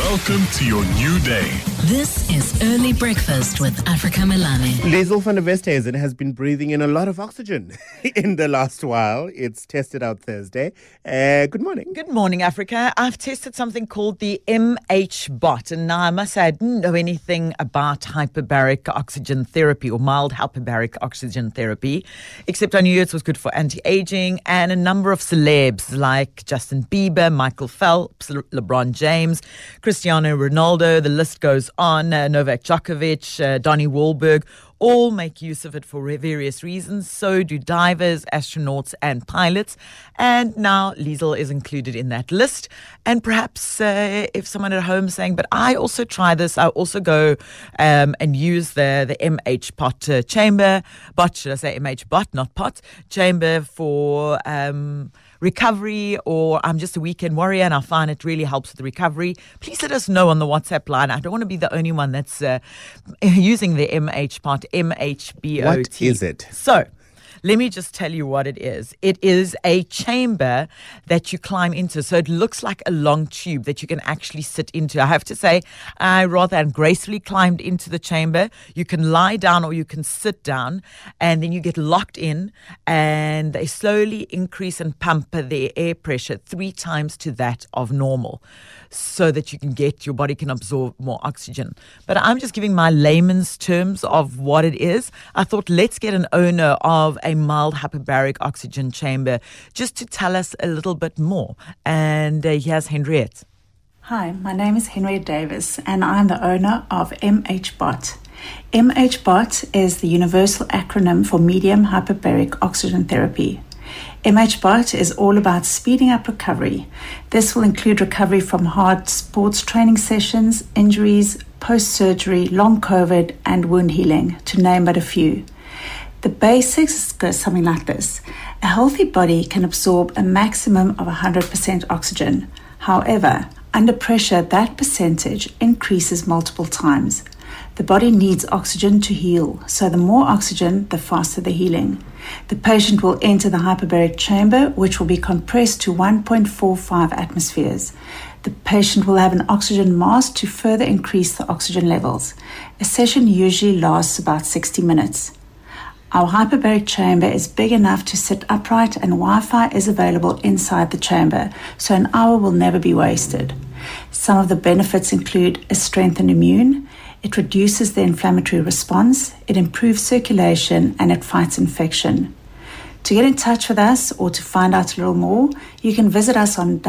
Welcome to your new day. This is Early Breakfast with Africa Melane. Liesl van der Westhuizen has been breathing in a lot of oxygen in the last while. It's tested out Thursday. Good morning. Good morning, Africa. I've tested something called the MH-Bot, and now I must say I didn't know anything about hyperbaric oxygen therapy or mild hyperbaric oxygen therapy, except I knew it was good for anti-aging, and a number of celebs like Justin Bieber, Michael Phelps, LeBron James, Cristiano Ronaldo, the list goes on, Novak Djokovic, Donnie Wahlberg, all make use of it for various reasons. So do divers, astronauts and pilots. And now Liesl is included in that list. And perhaps if someone at home is saying, but I also try this, I also go and use the MH-Bot chamber, bot, should I say MH-Bot, not pot, chamber for recovery, or I'm just a weekend warrior and I find it really helps with the recovery, please let us know on the WhatsApp line. I don't want to be the only one that's using the MH-Bot, MH-BOT. What is it? So, let me just tell you what it is. It is a chamber that you climb into. So it looks like a long tube that you can actually sit into. I have to say, I rather gracefully climbed into the chamber. You can lie down or you can sit down, and then you get locked in, and they slowly increase and pump the air pressure 3 times to that of normal, so that your body can absorb more oxygen. But I'm just giving my layman's terms of what it is. I thought, let's get an owner of a mild hyperbaric oxygen chamber just to tell us a little bit more. And here's Henriette. Hi, my name is Henriette Davis and I'm the owner of MH-Bot. MH-Bot is the universal acronym for medium hyperbaric oxygen therapy. MH-Bot is all about speeding up recovery. This will include recovery from hard sports training sessions, injuries, post-surgery, long COVID and wound healing, to name but a few. The basics go something like this. A healthy body can absorb a maximum of 100% oxygen. However, under pressure, that percentage increases multiple times. The body needs oxygen to heal, so the more oxygen, the faster the healing. The patient will enter the hyperbaric chamber, which will be compressed to 1.45 atmospheres. The patient will have an oxygen mask to further increase the oxygen levels. A session usually lasts about 60 minutes. Our hyperbaric chamber is big enough to sit upright, and Wi-Fi is available inside the chamber, so an hour will never be wasted. Some of the benefits include a strengthened immune, it reduces the inflammatory response, it improves circulation, and it fights infection. To get in touch with us or to find out a little more, you can visit us on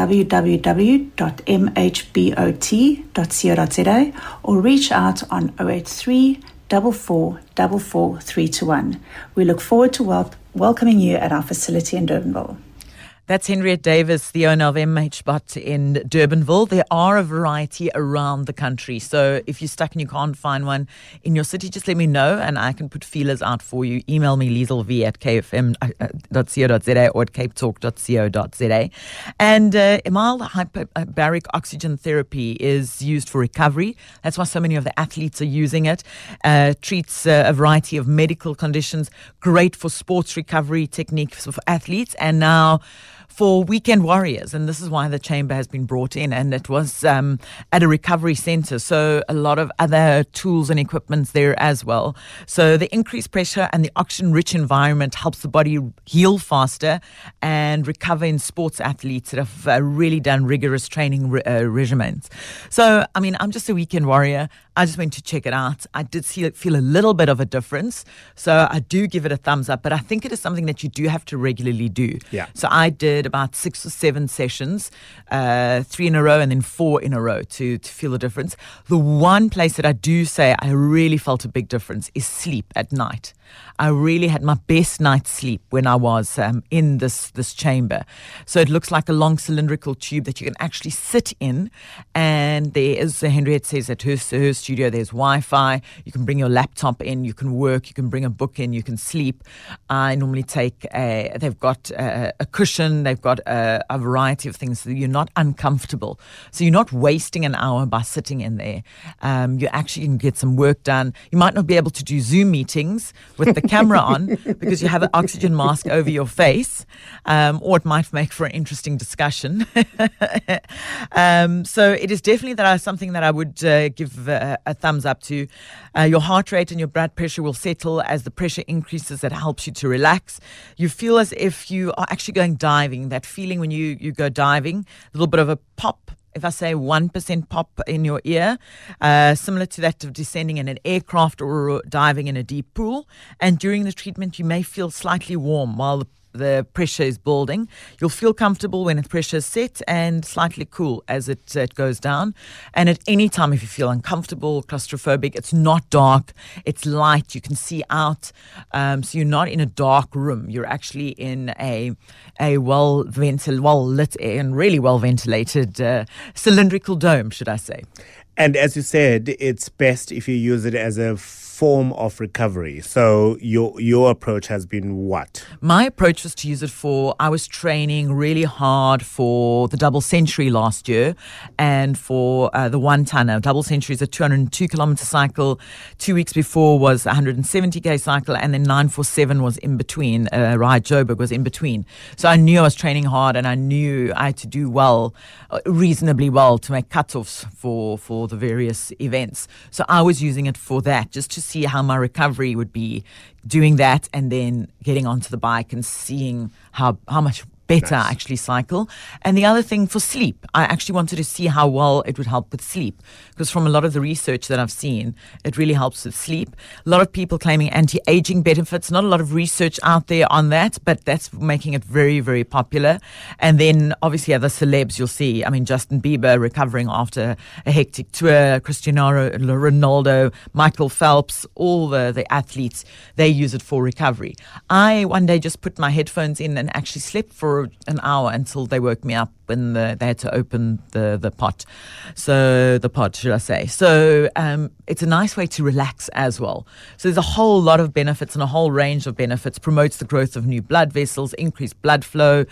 www.mhbot.co.za or reach out on 083 44 321. We look forward to welcoming you at our facility in Durbanville. That's Henriette Davis, the owner of MH-Bot in Durbanville. There are a variety around the country. So if you're stuck and you can't find one in your city, just let me know and I can put feelers out for you. Email me, lieslv@kfm.co.za or at capetalk.co.za. And mild hyperbaric oxygen therapy is used for recovery. That's why so many of the athletes are using it. Treats a variety of medical conditions. Great for sports recovery techniques for athletes. And now for weekend warriors, and this is why the chamber has been brought in, and it was at a recovery center, so a lot of other tools and equipments there as well. So the increased pressure and the oxygen-rich environment helps the body heal faster and recover in sports athletes that have really done rigorous training regimens. So, I mean, I'm just a weekend warrior. I just went to check it out. I did feel a little bit of a difference, so I do give it a thumbs up, but I think it is something that you do have to regularly do. Yeah. So I did about 6 or 7 sessions, 3 in a row and then 4 in a row to feel the difference. The one place that I do say I really felt a big difference is sleep at night. I really had my best night's sleep when I was in this chamber. So it looks like a long cylindrical tube that you can actually sit in, and there, as Henriette says, at her studio there's Wi-Fi. You can bring your laptop in, you can work, you can bring a book in, you can sleep. I normally take they've got a cushion, they've got a variety of things so you're not uncomfortable. So you're not wasting an hour by sitting in there. You actually can get some work done. You might not be able to do Zoom meetings with the camera on because you have an oxygen mask over your face, or it might make for an interesting discussion. So it is definitely something that I would give a thumbs up to. Your heart rate and your blood pressure will settle as the pressure increases. It helps you to relax. You feel as if you are actually going diving. That feeling when you go diving, a little bit of a pop. If I say 1% pop in your ear, similar to that of descending in an aircraft or diving in a deep pool. And during the treatment, you may feel slightly warm while the pressure is building. You'll feel comfortable when the pressure is set and slightly cool as it goes down. And at any time, if you feel uncomfortable, claustrophobic, it's not dark, it's light, you can see out. So you're not in a dark room. You're actually in a well-lit and really well-ventilated cylindrical dome, should I say. And as you said, it's best if you use it as a form of recovery. So your approach has been what? My approach was to use it I was training really hard for the double century last year and for the 1 tonner. Double century is a 202 kilometer cycle. 2 weeks before was a 170k cycle, and then 947 was in between. Ride Joburg was in between. So I knew I was training hard, and I knew I had to do well, reasonably well, to make cutoffs for the various events. So I was using it for that, just to see how my recovery would be doing that, and then getting onto the bike and seeing how much better I actually cycle. And the other thing for sleep, I actually wanted to see how well it would help with sleep, because from a lot of the research that I've seen, it really helps with sleep. A lot of people claiming anti-aging benefits, not a lot of research out there on that, but that's making it very, very popular. And then obviously other celebs you'll see, I mean, Justin Bieber recovering after a hectic tour, Cristiano Ronaldo, Michael Phelps, all the athletes, they use it for recovery. I one day just put my headphones in and actually slept for an hour until they woke me up when they had to open the pot. So the pod, should I say. So it's a nice way to relax as well. So there's a whole lot of benefits and a whole range of benefits. Promotes the growth of new blood vessels, increased blood flow,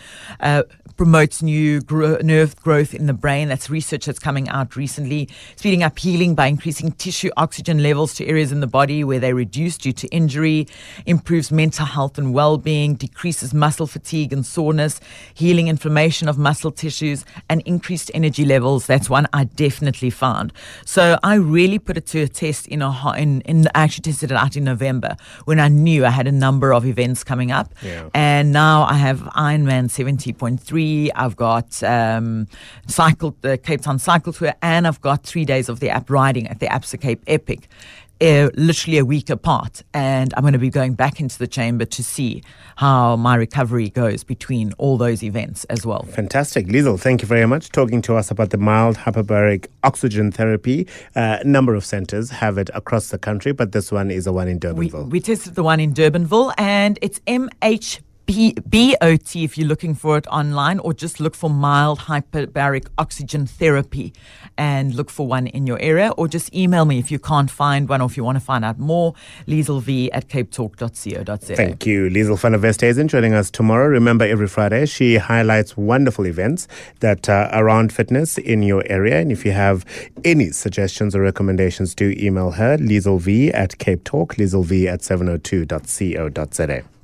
promotes new nerve growth in the brain. That's research that's coming out recently. Speeding up healing by increasing tissue oxygen levels to areas in the body where they reduce due to injury. Improves mental health and well-being. Decreases muscle fatigue and soreness. Healing inflammation of muscle tissues and increased energy levels. That's one I definitely found. So I really put it to a test I actually tested it out in November when I knew I had a number of events coming up. Yeah. And now I have Ironman 70.3. I've got the Cape Town Cycle Tour, and I've got 3 days of the app riding at the Absa Cape Epic. Literally a week apart, and I'm going to be going back into the chamber to see how my recovery goes between all those events as well. Fantastic. Liesl, thank you very much talking to us about the mild hyperbaric oxygen therapy. A number of centres have it across the country, but this one is the one in Durbanville. We tested the one in Durbanville, and it's BOT if you're looking for it online, or just look for mild hyperbaric oxygen therapy and look for one in your area, or just email me if you can't find one or if you want to find out more. lieselv@capetalk.co.za. Thank you. Liesl van der Westhuizen joining us tomorrow. Remember, every Friday she highlights wonderful events that are around fitness in your area. And if you have any suggestions or recommendations, do email her, lieselv@capetalk, lieselv@702.co.za.